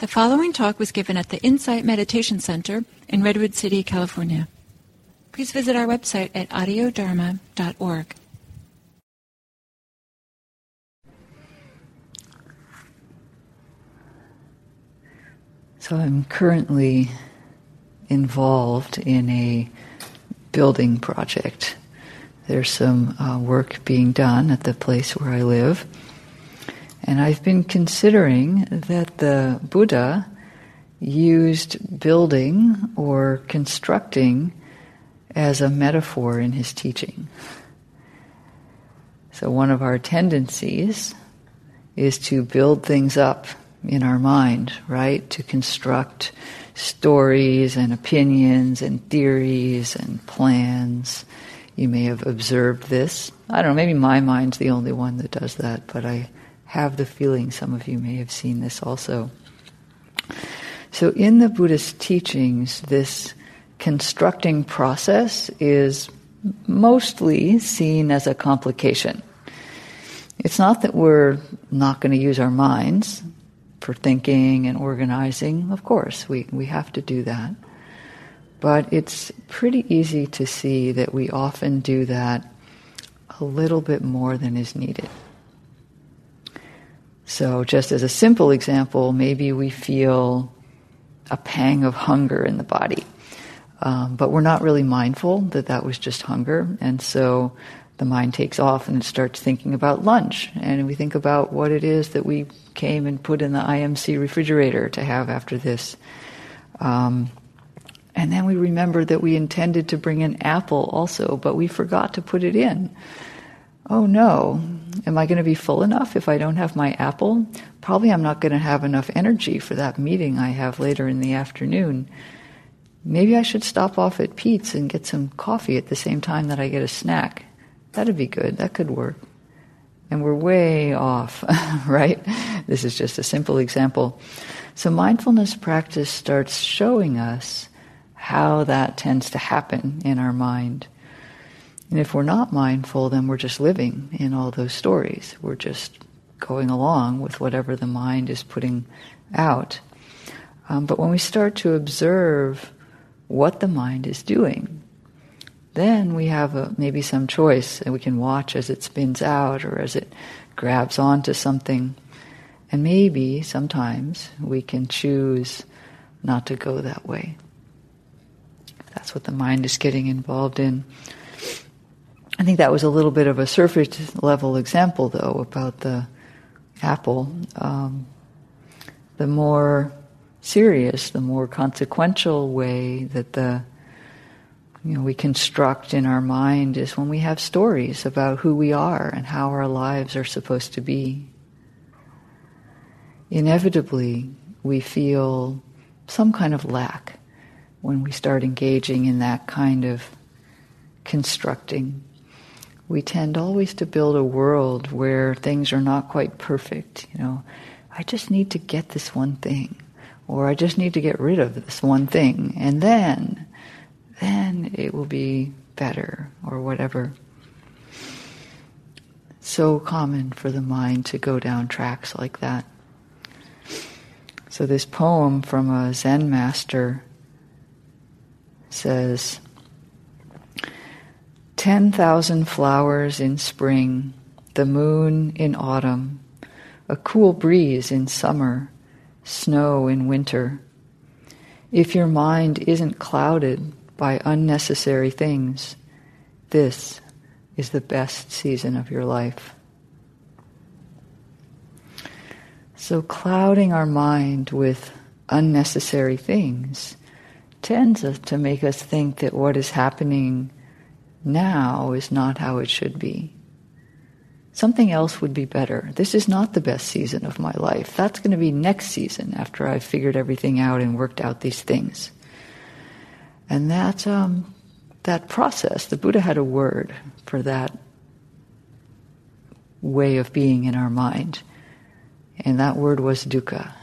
The following talk was given at the Insight Meditation Center in Redwood City, California. Please visit our website at audiodharma.org. So I'm currently involved in a building project. There's some work being done at the place where I live. And I've been considering that the Buddha used building or constructing as a metaphor in his teaching. So one of our tendencies is to build things up in our mind, right? To construct stories and opinions and theories and plans. You may have observed this. I don't know, maybe my mind's the only one that does that, but I have the feeling some of you may have seen this also. So in the Buddhist teachings, this constructing process is mostly seen as a complication. It's not that we're not going to use our minds for thinking and organizing. Of course, we have to do that. But it's pretty easy to see that we often do that a little bit more than is needed. So just as a simple example, maybe we feel a pang of hunger in the body, but we're not really mindful that that was just hunger, and so the mind takes off and it starts thinking about lunch, and we think about what it is that we came and put in the IMC refrigerator to have after this. And then we remember that we intended to bring an apple also, but we forgot to put it in. Oh no, am I going to be full enough if I don't have my apple? Probably I'm not going to have enough energy for that meeting I have later in the afternoon. Maybe I should stop off at Pete's and get some coffee at the same time that I get a snack. That'd be good, that could work. And we're way off, right? This is just a simple example. So mindfulness practice starts showing us how that tends to happen in our mind. And if we're not mindful, then we're just living in all those stories. We're just going along with whatever the mind is putting out. But when we start to observe what the mind is doing, then we have maybe some choice, and we can watch as it spins out or as it grabs onto something. And maybe sometimes we can choose not to go that way. That's what the mind is getting involved in. I think that was a little bit of a surface level example, though, about the apple. The more serious, the more consequential way that we construct in our mind is when we have stories about who we are and how our lives are supposed to be. Inevitably, we feel some kind of lack when we start engaging in that kind of constructing. We tend always to build a world where things are not quite perfect. I just need to get this one thing, or I just need to get rid of this one thing, and then it will be better, or whatever. So common for the mind to go down tracks like that. So this poem from a Zen master says, 10,000 flowers in spring, the moon in autumn, a cool breeze in summer, snow in winter. If your mind isn't clouded by unnecessary things, this is the best season of your life. So clouding our mind with unnecessary things tends to make us think that what is happening now is not how it should be. Something else would be better. This is not the best season of my life. That's going to be next season after I've figured everything out and worked out these things. And that process, the Buddha had a word for that way of being in our mind. And that word was dukkha.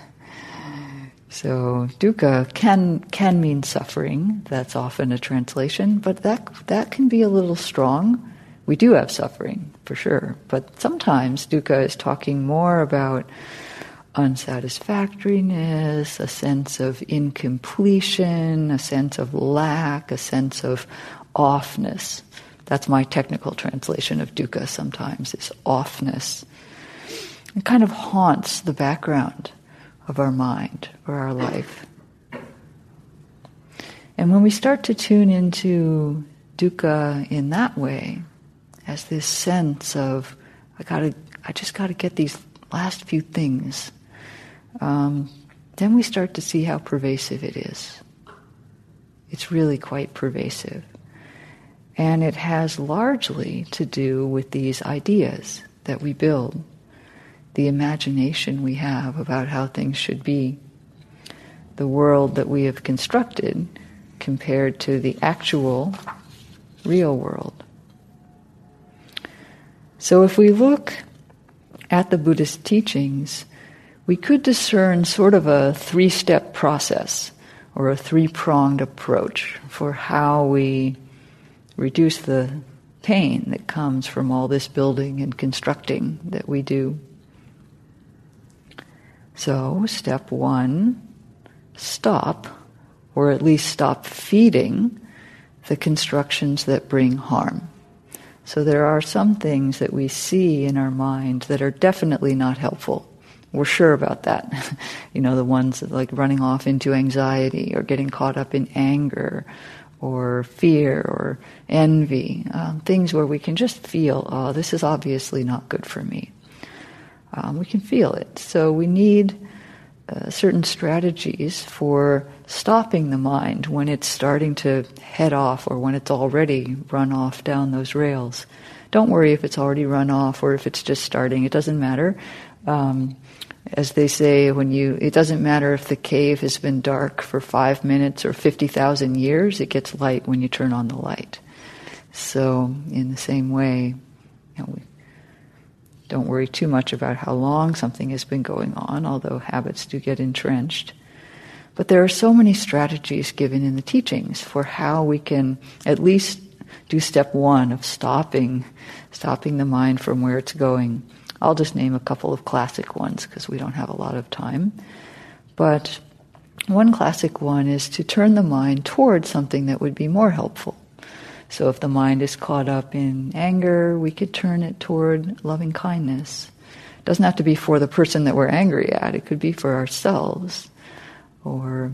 So dukkha can mean suffering. That's often a translation, but that can be a little strong. We do have suffering, for sure, but sometimes dukkha is talking more about unsatisfactoriness, a sense of incompletion, a sense of lack, a sense of offness. That's my technical translation of dukkha sometimes, is offness. It kind of haunts the background of our mind or our life. And when we start to tune into dukkha in that way, as this sense of, I just got to get these last few things, then we start to see how pervasive it is. It's really quite pervasive. And it has largely to do with these ideas that we build, the imagination we have about how things should be, the world that we have constructed compared to the actual, real world. So if we look at the Buddhist teachings, we could discern sort of a 3-step process or a 3-pronged approach for how we reduce the pain that comes from all this building and constructing that we do. So, step 1, stop, or at least stop feeding the constructions that bring harm. So there are some things that we see in our mind that are definitely not helpful. We're sure about that. The ones that like running off into anxiety or getting caught up in anger or fear or envy, things where we can just feel, oh, this is obviously not good for me. We can feel it. So we need certain strategies for stopping the mind when it's starting to head off or when it's already run off down those rails. Don't worry if it's already run off or if it's just starting. It doesn't matter. As they say, it doesn't matter if the cave has been dark for 5 minutes or 50,000 years, it gets light when you turn on the light. So in the same way, we don't worry too much about how long something has been going on, although habits do get entrenched. But there are so many strategies given in the teachings for how we can at least do step 1 of stopping the mind from where it's going. I'll just name a couple of classic ones because we don't have a lot of time. But one classic one is to turn the mind toward something that would be more helpful. So if the mind is caught up in anger, we could turn it toward loving kindness. It doesn't have to be for the person that we're angry at. It could be for ourselves. Or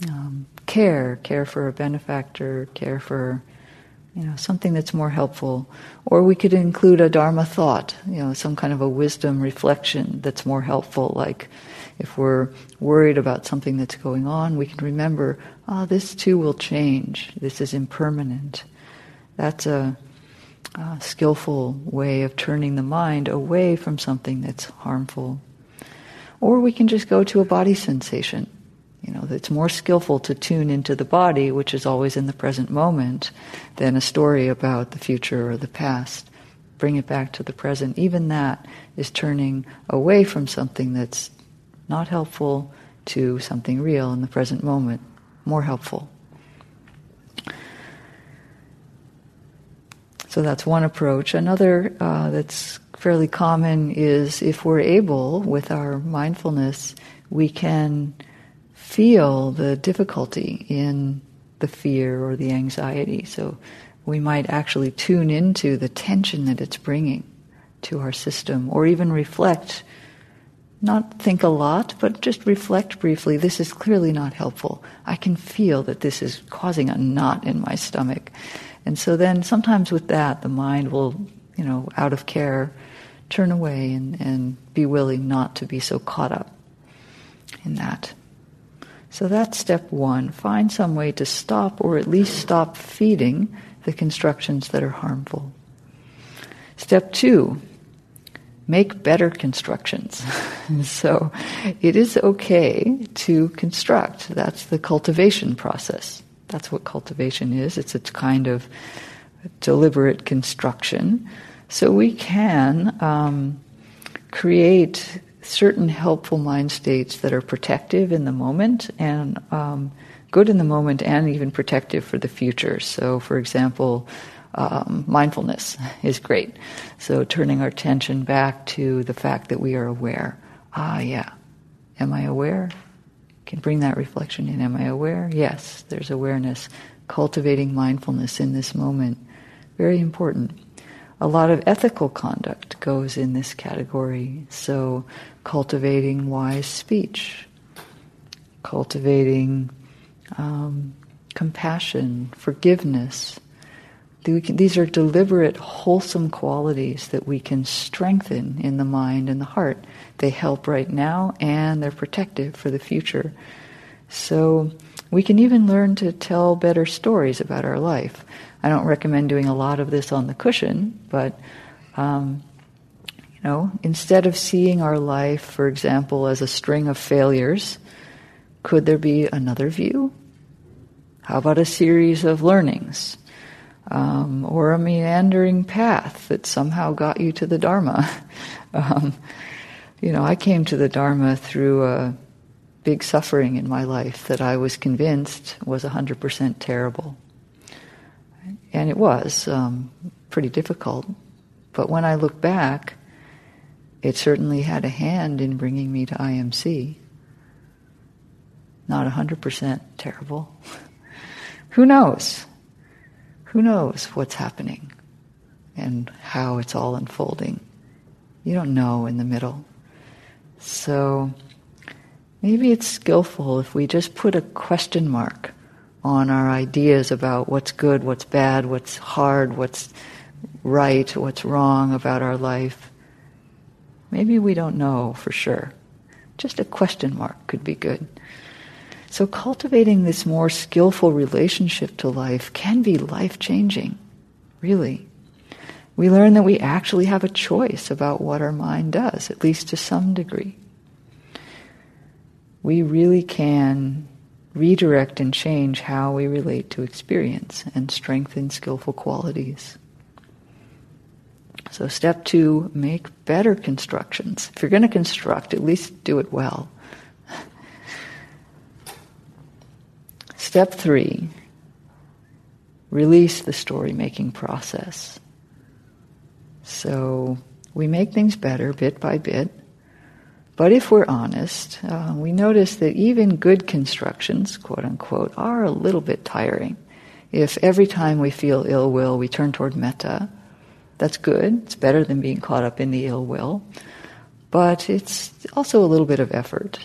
care for a benefactor, care for something that's more helpful. Or we could include a Dharma thought, some kind of a wisdom reflection that's more helpful. Like if we're worried about something that's going on, we can remember, this too will change. This is impermanent. That's a skillful way of turning the mind away from something that's harmful. Or we can just go to a body sensation. It's more skillful to tune into the body, which is always in the present moment, than a story about the future or the past. Bring it back to the present. Even that is turning away from something that's not helpful to something real in the present moment, more helpful. So that's one approach. Another that's fairly common is if we're able, with our mindfulness, we can feel the difficulty in the fear or the anxiety. So we might actually tune into the tension that it's bringing to our system, or even reflect, not think a lot, but just reflect briefly. This is clearly not helpful. I can feel that this is causing a knot in my stomach. And so then sometimes with that, the mind will, out of care, turn away and be willing not to be so caught up in that. So that's step 1. Find some way to stop, or at least stop feeding the constructions that are harmful. Step 2, make better constructions. So it is okay to construct. That's the cultivation process. That's what cultivation is. It's a kind of deliberate construction. So we can create certain helpful mind states that are protective in the moment and good in the moment and even protective for the future. So, for example, mindfulness is great. So turning our attention back to the fact that we are aware. Yeah, Am I aware? Can bring that reflection in. Am I aware? Yes, there's awareness. Cultivating mindfulness in this moment. Very important. A lot of ethical conduct goes in this category. So cultivating wise speech, cultivating compassion, forgiveness. These are deliberate, wholesome qualities that we can strengthen in the mind and the heart. They help right now and they're protective for the future. So we can even learn to tell better stories about our life. I don't recommend doing a lot of this on the cushion, but instead of seeing our life, for example, as a string of failures, could there be another view? How about a series of learnings? Or a meandering path that somehow got you to the Dharma. I came to the Dharma through a big suffering in my life that I was convinced was 100% terrible. And it was pretty difficult. But when I look back, it certainly had a hand in bringing me to IMC. Not 100% terrible. Who knows? Who knows what's happening and how it's all unfolding? You don't know in the middle. So maybe it's skillful if we just put a question mark on our ideas about what's good, what's bad, what's hard, what's right, what's wrong about our life. Maybe we don't know for sure. Just a question mark could be good. So cultivating this more skillful relationship to life can be life-changing, really. We learn that we actually have a choice about what our mind does, at least to some degree. We really can redirect and change how we relate to experience and strengthen skillful qualities. So step 2, make better constructions. If you're going to construct, at least do it well. Step 3, release the story-making process. So we make things better bit by bit, but if we're honest, we notice that even good constructions, quote-unquote, are a little bit tiring. If every time we feel ill will, we turn toward metta, that's good. It's better than being caught up in the ill will, but it's also a little bit of effort.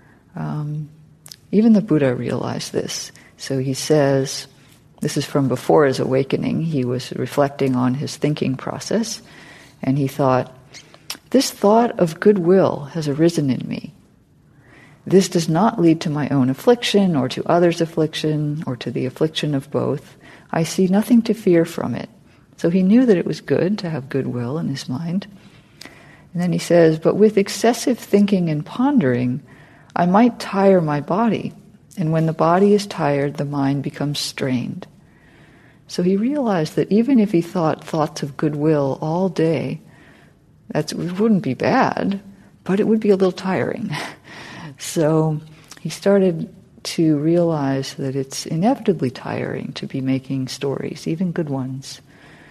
Even the Buddha realized this. So he says, this is from before his awakening, he was reflecting on his thinking process, and he thought, this thought of goodwill has arisen in me. This does not lead to my own affliction, or to others' affliction, or to the affliction of both. I see nothing to fear from it. So he knew that it was good to have goodwill in his mind. And then he says, but with excessive thinking and pondering, I might tire my body, and when the body is tired, the mind becomes strained. So he realized that even if he thought thoughts of goodwill all day, it wouldn't be bad, but it would be a little tiring. So he started to realize that it's inevitably tiring to be making stories, even good ones.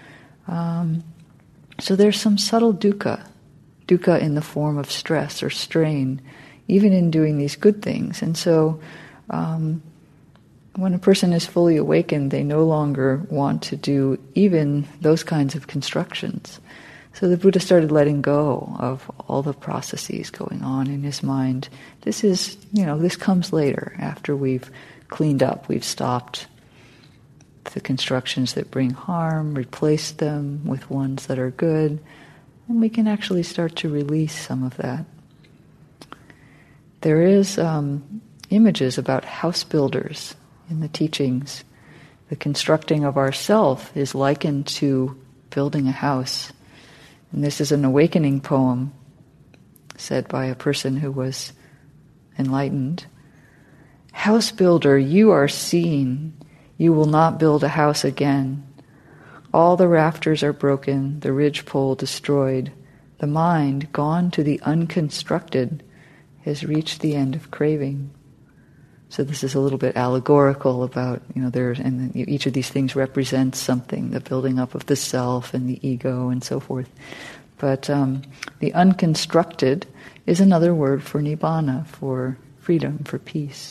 So there's some subtle dukkha in the form of stress or strain, even in doing these good things. And so when a person is fully awakened, they no longer want to do even those kinds of constructions. So the Buddha started letting go of all the processes going on in his mind. This comes later, after we've cleaned up, we've stopped the constructions that bring harm, replaced them with ones that are good, and we can actually start to release some of that. There is images about house builders in the teachings. The constructing of ourself is likened to building a house. And this is an awakening poem said by a person who was enlightened. House builder, you are seen. You will not build a house again. All the rafters are broken, the ridgepole destroyed. The mind, gone to the unconstructed, has reached the end of craving. So this is a little bit allegorical about, each of these things represents something, the building up of the self and the ego and so forth. But the unconstructed is another word for nibbana, for freedom, for peace.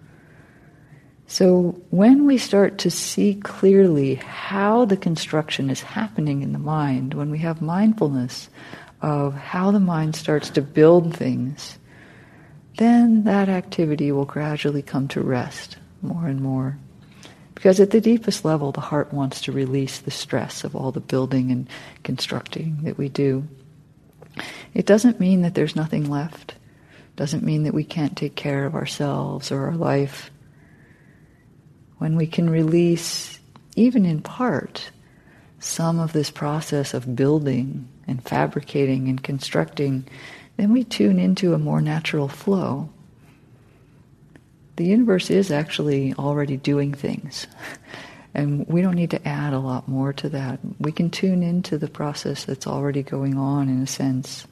So when we start to see clearly how the construction is happening in the mind, when we have mindfulness of how the mind starts to build things, then that activity will gradually come to rest more and more. Because at the deepest level, the heart wants to release the stress of all the building and constructing that we do. It doesn't mean that there's nothing left. It doesn't mean that we can't take care of ourselves or our life. When we can release, even in part, some of this process of building and fabricating and constructing, then we tune into a more natural flow. The universe is actually already doing things, and we don't need to add a lot more to that. We can tune into the process that's already going on, in a sense.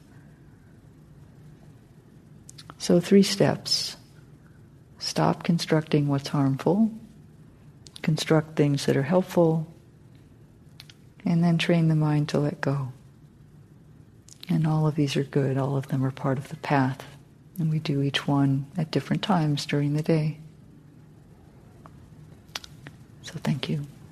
So 3 steps. Stop constructing what's harmful, construct things that are helpful, and then train the mind to let go. And all of these are good. All of them are part of the path. And we do each one at different times during the day. So thank you.